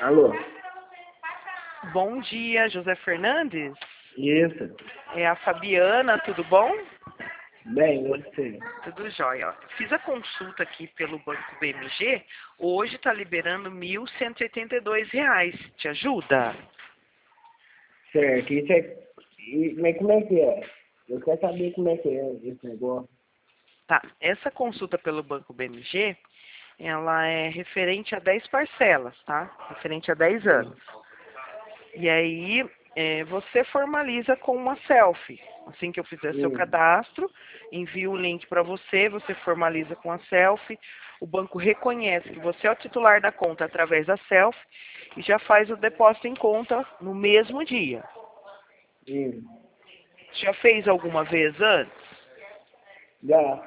Alô? Bom dia, José Fernandes. Isso. É a Fabiana, tudo bom? Bem, você. Tudo jóia. Ó. Fiz a consulta aqui pelo Banco BMG. Hoje está liberando R$ 1.182. Te ajuda? Certo. Isso é... Mas como é que é? Eu quero saber como é que é esse negócio. Tá. Essa consulta pelo Banco BMG, ela é referente a 10 parcelas, tá? Referente a 10 anos. E aí, você formaliza com uma selfie. Assim que eu fizer seu cadastro, envio o link para você, você formaliza com a selfie. O banco reconhece que você é o titular da conta através da selfie e já faz o depósito em conta no mesmo dia. Já fez alguma vez antes? Já.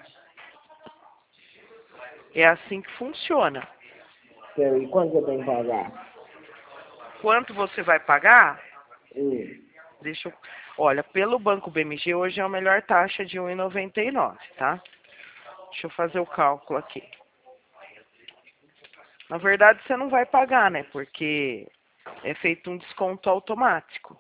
É assim que funciona. Certo. E quanto eu tenho que pagar? Quanto você vai pagar? Hum. Deixa eu... Olha, pelo Banco BMG hoje é a melhor taxa de 1,99, tá? Deixa eu fazer o cálculo aqui. Na verdade, você não vai pagar, né? Porque é feito um desconto automático.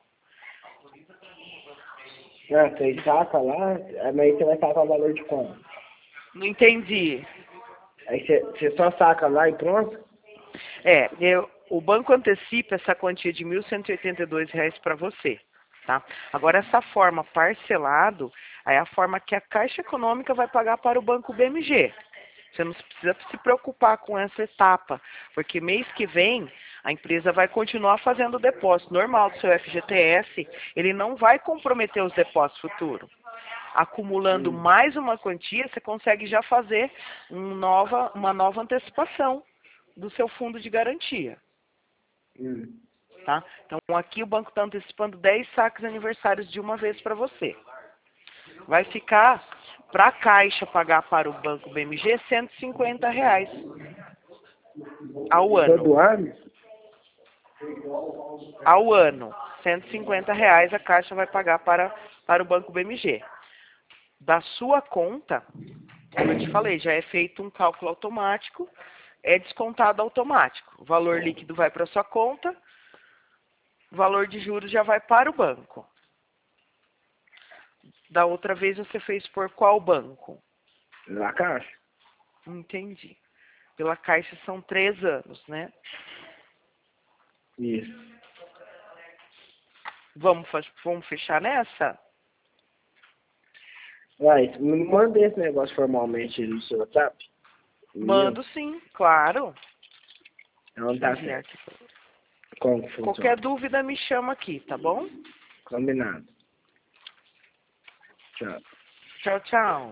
Ah, você saca lá, mas você vai sacar o valor de quanto? Não entendi. Aí você só saca lá e pronto? O banco antecipa essa quantia de R$ 1.182 para você, tá? Agora, essa forma parcelado é a forma que a Caixa Econômica vai pagar para o Banco BMG. Você não precisa se preocupar com essa etapa, porque mês que vem a empresa vai continuar fazendo o depósito normal do seu FGTS, ele não vai comprometer os depósitos futuros. Acumulando mais uma quantia, você consegue já fazer uma nova antecipação do seu fundo de garantia. Tá? Então aqui o banco está antecipando 10 saques aniversários de uma vez para você. Vai ficar, para a Caixa pagar para o Banco BMG, R$ 150 ao ano. Todo ano? Ao ano, R$ 150 a Caixa vai pagar para o Banco BMG. Da sua conta, como eu te falei, já é feito um cálculo automático, é descontado automático. O valor líquido vai para a sua conta, o valor de juros já vai para o banco. Da outra vez você fez por qual banco? Na Caixa. Entendi. Pela Caixa são 3 anos, né? Isso. Vamos fechar nessa? Vai, me manda esse negócio formalmente no seu WhatsApp. Mando sim, claro. Não tá Enviar certo. aqui. Como que funciona? Qualquer dúvida me chama aqui, tá bom? Combinado. Tchau. Tchau, tchau.